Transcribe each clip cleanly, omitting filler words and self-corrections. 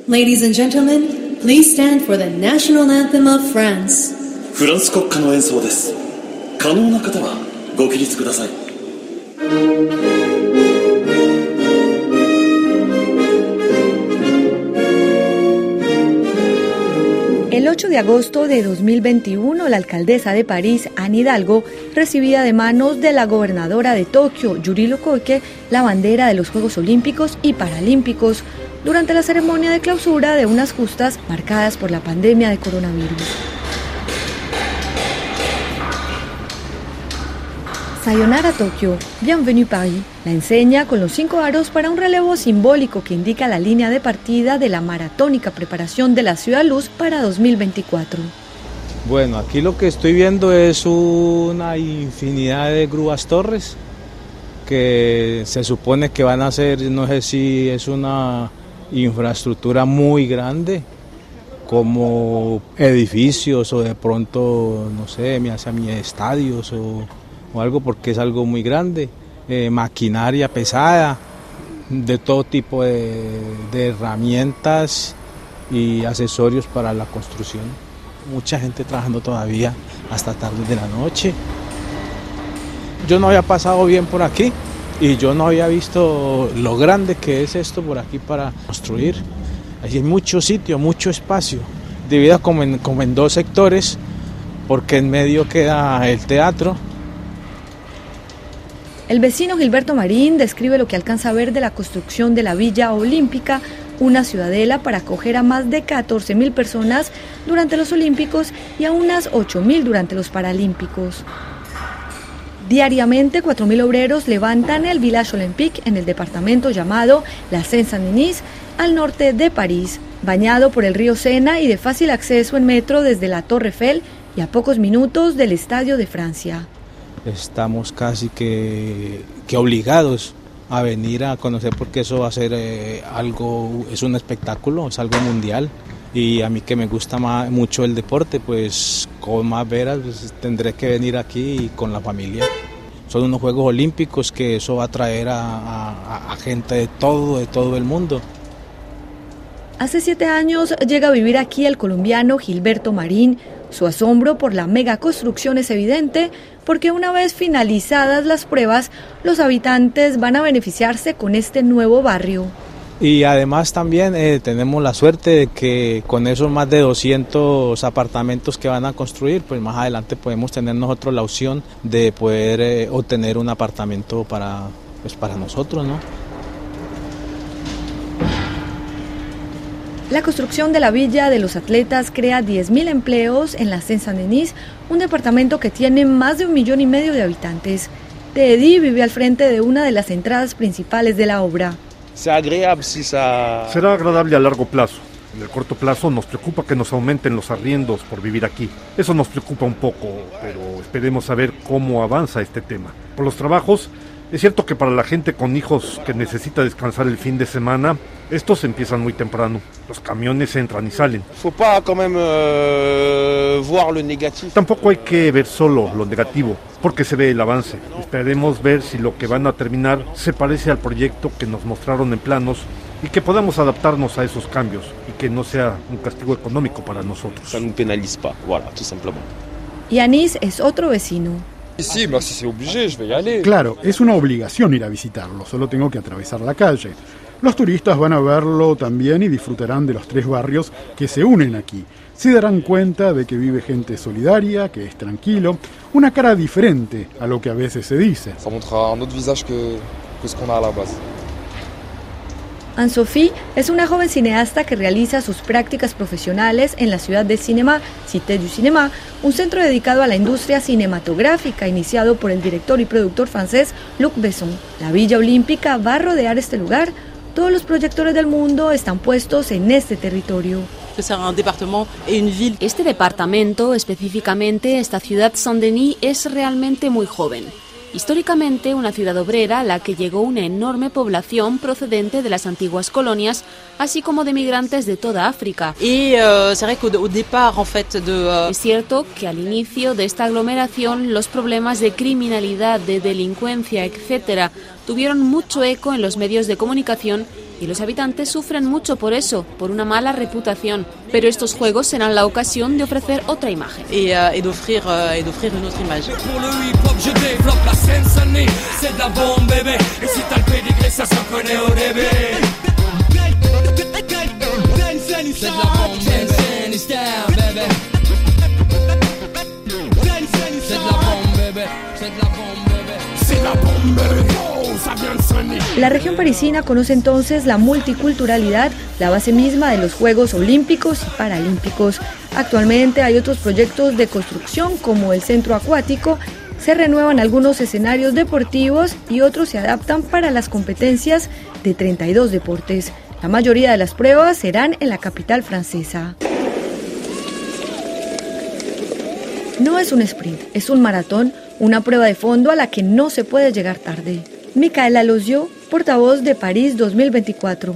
Ladies and gentlemen, please stand for the national anthem of France. フランス国歌の演奏です。可能な方はご起立ください。 El 8 de agosto de 2021, la alcaldesa de París, Anne Hidalgo, recibía de manos de la gobernadora de Tokio, Yuriko Koike, la bandera de los Juegos Olímpicos y Paralímpicos durante la ceremonia de clausura de unas justas marcadas por la pandemia de coronavirus. Sayonara Tokio, Bienvenue Paris, la enseña con los 5 aros para un relevo simbólico que indica la línea de partida de la maratónica preparación de la Ciudad Luz para 2024. Bueno, aquí lo que estoy viendo es una infinidad de grúas torres que se supone que van a ser, no sé si es una infraestructura muy grande, como edificios o de pronto, no sé, estadios o algo, porque es algo muy grande, maquinaria pesada, de todo tipo de herramientas y accesorios para la construcción. Mucha gente trabajando todavía hasta tarde de la noche. Yo no había pasado bien por aquí y yo no había visto lo grande que es esto por aquí para construir. Hay mucho sitio, mucho espacio, dividido como en 2 sectores, porque en medio queda el teatro. El vecino Gilberto Marín describe lo que alcanza a ver de la construcción de la Villa Olímpica, una ciudadela para acoger a más de 14.000 personas durante los Olímpicos y a unas 8.000 durante los Paralímpicos. Diariamente, 4.000 obreros levantan el Village Olympique en el departamento llamado la Seine-Saint-Denis, al norte de París, bañado por el río Sena y de fácil acceso en metro desde la Torre Eiffel y a pocos minutos del Estadio de Francia. Estamos casi que obligados a venir a conocer, porque eso va a ser algo, es un espectáculo, es algo mundial, y a mí que me gusta mucho el deporte, pues con más veras pues, tendré que venir aquí con la familia. Son unos Juegos Olímpicos que eso va a traer a gente de todo el mundo. Hace 7 años llega a vivir aquí el colombiano Gilberto Marín. Su asombro por la megaconstrucción es evidente porque una vez finalizadas las pruebas, los habitantes van a beneficiarse con este nuevo barrio. Y además también tenemos la suerte de que con esos más de 200 apartamentos que van a construir, pues más adelante podemos tener nosotros la opción de poder obtener un apartamento para nosotros, ¿no? La construcción de la Villa de los Atletas crea 10.000 empleos en la Seine-Saint-Denis, un departamento que tiene más de 1,5 millones de habitantes. Teddy vive al frente de una de las entradas principales de la obra. Será agradable a largo plazo. En el corto plazo nos preocupa que nos aumenten los arriendos por vivir aquí. Eso nos preocupa un poco, pero esperemos saber cómo avanza este tema. Por los trabajos, es cierto que para la gente con hijos que necesita descansar el fin de semana, estos empiezan muy temprano. Los camiones entran y salen. Tampoco hay que ver solo lo negativo, porque se ve el avance. Esperemos ver si lo que van a terminar se parece al proyecto que nos mostraron en planos y que podamos adaptarnos a esos cambios y que no sea un castigo económico para nosotros. Y Anis es otro vecino. Claro, es una obligación ir a visitarlo, solo tengo que atravesar la calle. Los turistas van a verlo también y disfrutarán de los 3 barrios que se unen aquí. Se darán cuenta de que vive gente solidaria, que es tranquilo, una cara diferente a lo que a veces se dice. Anne-Sophie es una joven cineasta que realiza sus prácticas profesionales en la ciudad de Cinema, Cité du Cinéma, un centro dedicado a la industria cinematográfica iniciado por el director y productor francés Luc Besson. La Villa Olímpica va a rodear este lugar. Todos los proyectores del mundo están puestos en este territorio. Este departamento, específicamente esta ciudad Saint-Denis, es realmente muy joven. Históricamente una ciudad obrera a la que llegó una enorme población procedente de las antiguas colonias, así como de migrantes de toda África. Es cierto que al inicio de esta aglomeración los problemas de criminalidad, de delincuencia, etc., tuvieron mucho eco en los medios de comunicación y los habitantes sufren mucho por eso, por una mala reputación. Pero estos juegos serán la ocasión de ofrecer otra imagen. Et d'offrir une autre image. La región parisina conoce entonces la multiculturalidad, la base misma de los Juegos Olímpicos y Paralímpicos. Actualmente hay otros proyectos de construcción como el centro acuático, se renuevan algunos escenarios deportivos y otros se adaptan para las competencias de 32 deportes. La mayoría de las pruebas serán en la capital francesa. No es un sprint, es un maratón, una prueba de fondo a la que no se puede llegar tarde. Micaela Lozio, portavoz de París 2024.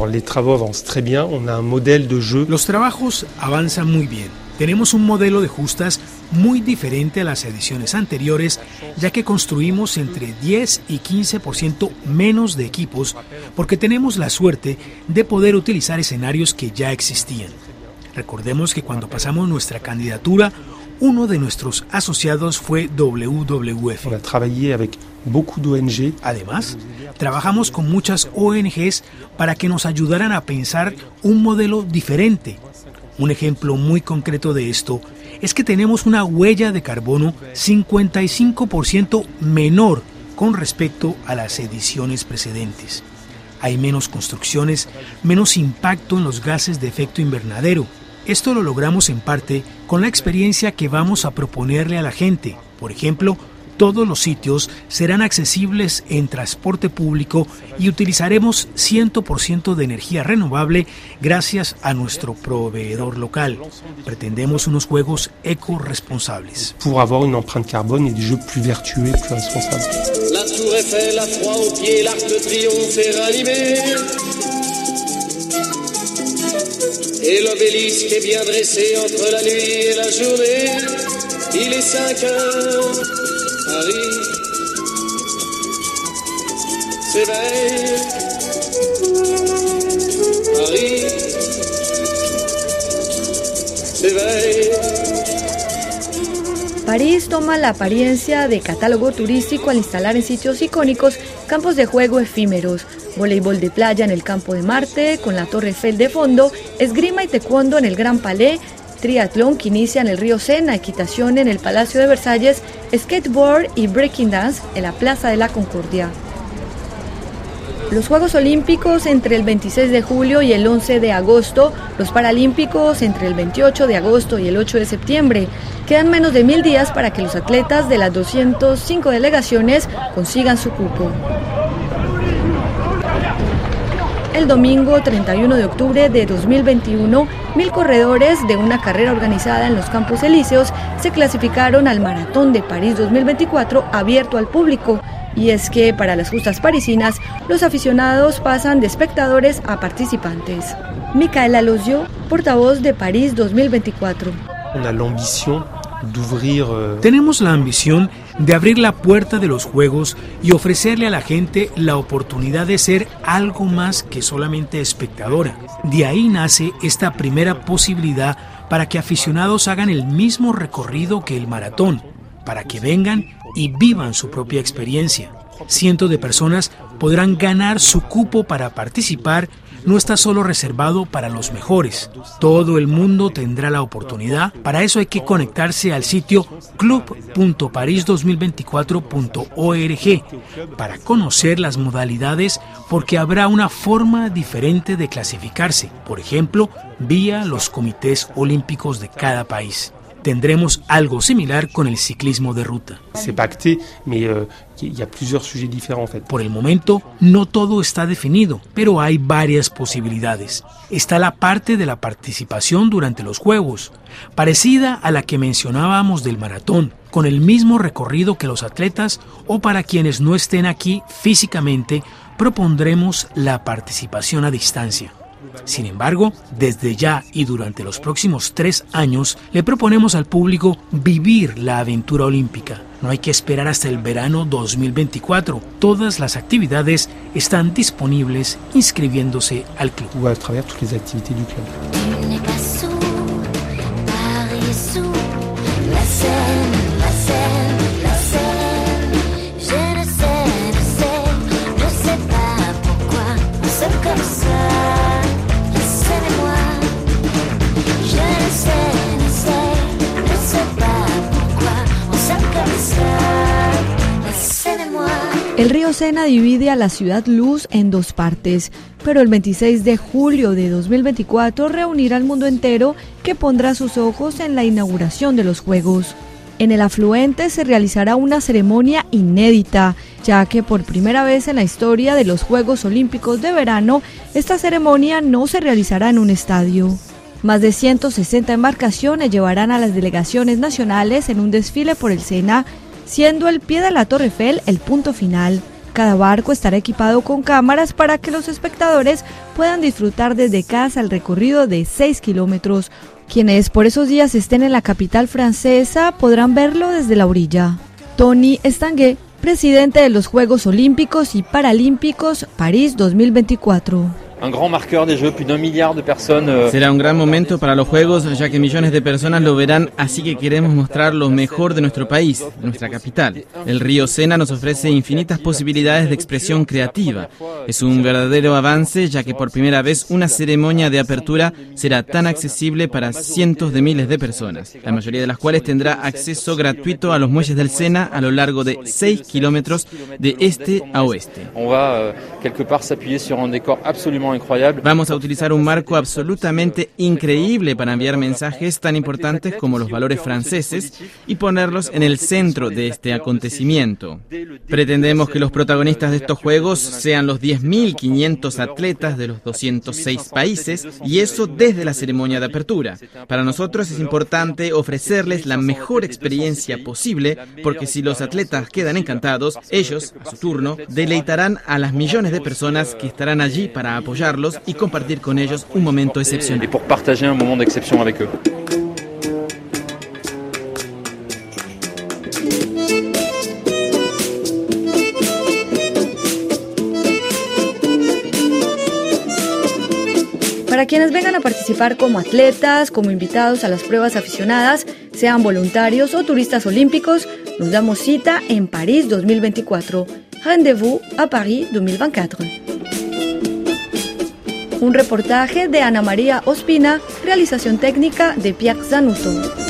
Los trabajos avanzan muy bien. Tenemos un modelo de justas muy diferente a las ediciones anteriores, ya que construimos entre 10 y 15% menos de equipos, porque tenemos la suerte de poder utilizar escenarios que ya existían. Recordemos que cuando pasamos nuestra candidatura, uno de nuestros asociados fue WWF. Además, trabajamos con muchas ONGs para que nos ayudaran a pensar un modelo diferente. Un ejemplo muy concreto de esto es que tenemos una huella de carbono 55% menor con respecto a las ediciones precedentes. Hay menos construcciones, menos impacto en los gases de efecto invernadero. Esto lo logramos en parte con la experiencia que vamos a proponerle a la gente. Por ejemplo, todos los sitios serán accesibles en transporte público y utilizaremos 100% de energía renovable gracias a nuestro proveedor local. Pretendemos unos juegos eco-responsables. Pour avoir une empreinte carbone et des jeux plus vertueux et plus responsables. La tour Eiffel, la froid aux pieds, l'Arc de Triomphe est ranimé. Et l'obélisque est bien dressé entre la nuit et la journée. Il est 5 heures, Paris s'éveille. Paris s'éveille. París toma la apariencia de catálogo turístico al instalar en sitios icónicos campos de juego efímeros, voleibol de playa en el Campo de Marte, con la Torre Eiffel de fondo, esgrima y taekwondo en el Gran Palais, triatlón que inicia en el río Sena, equitación en el Palacio de Versalles, skateboard y breaking dance en la Plaza de la Concordia. Los Juegos Olímpicos entre el 26 de julio y el 11 de agosto, los Paralímpicos entre el 28 de agosto y el 8 de septiembre. Quedan menos de 1000 días para que los atletas de las 205 delegaciones consigan su cupo. El domingo 31 de octubre de 2021, 1000 corredores de una carrera organizada en los Campos Elíseos se clasificaron al Maratón de París 2024 abierto al público. Y es que para las justas parisinas, los aficionados pasan de espectadores a participantes. Micaela Lozio, portavoz de París 2024. Tenemos la ambición de abrir la puerta de los Juegos y ofrecerle a la gente la oportunidad de ser algo más que solamente espectadora. De ahí nace esta primera posibilidad para que aficionados hagan el mismo recorrido que el maratón, para que vengan y vivan su propia experiencia. Cientos de personas podrán ganar su cupo para participar. No está solo reservado para los mejores. Todo el mundo tendrá la oportunidad. Para eso hay que conectarse al sitio club.paris2024.org para conocer las modalidades, porque habrá una forma diferente de clasificarse, por ejemplo, vía los comités olímpicos de cada país. Tendremos algo similar con el ciclismo de ruta. Por el momento, no todo está definido, pero hay varias posibilidades. Está la parte de la participación durante los Juegos, parecida a la que mencionábamos del maratón, con el mismo recorrido que los atletas, o para quienes no estén aquí físicamente, propondremos la participación a distancia. Sin embargo, desde ya y durante los próximos 3 años, le proponemos al público vivir la aventura olímpica. No hay que esperar hasta el verano 2024. Todas las actividades están disponibles inscribiéndose al club. Ou à travers toutes les activités du club. El río Sena divide a la ciudad Luz en 2 partes, pero el 26 de julio de 2024 reunirá al mundo entero que pondrá sus ojos en la inauguración de los Juegos. En el afluente se realizará una ceremonia inédita, ya que por primera vez en la historia de los Juegos Olímpicos de Verano, esta ceremonia no se realizará en un estadio. Más de 160 embarcaciones llevarán a las delegaciones nacionales en un desfile por el Sena, siendo el pie de la Torre Eiffel el punto final. Cada barco estará equipado con cámaras para que los espectadores puedan disfrutar desde casa el recorrido de 6 kilómetros. Quienes por esos días estén en la capital francesa podrán verlo desde la orilla. Tony Estanguet, presidente de los Juegos Olímpicos y Paralímpicos París 2024. Será un gran momento para los Juegos, ya que millones de personas lo verán, así que queremos mostrar lo mejor de nuestro país, nuestra capital. El río Sena nos ofrece infinitas posibilidades de expresión creativa. Es un verdadero avance, ya que por primera vez una ceremonia de apertura será tan accesible para cientos de miles de personas, la mayoría de las cuales tendrá acceso gratuito a los muelles del Sena a lo largo de 6 kilómetros de este a oeste. Vamos a utilizar un marco absolutamente increíble para enviar mensajes tan importantes como los valores franceses y ponerlos en el centro de este acontecimiento. Pretendemos que los protagonistas de estos Juegos sean los 10.500 atletas de los 206 países, y eso desde la ceremonia de apertura. Para nosotros es importante ofrecerles la mejor experiencia posible, porque si los atletas quedan encantados, ellos, a su turno, deleitarán a las millones de personas que estarán allí para apoyarlos y compartir con ellos un momento excepcional. Para quienes vengan a participar como atletas, como invitados a las pruebas aficionadas, sean voluntarios o turistas olímpicos, nos damos cita en París 2024. Rendez-vous à Paris 2024. Un reportaje de Ana María Ospina, realización técnica de Pierre Zanuto.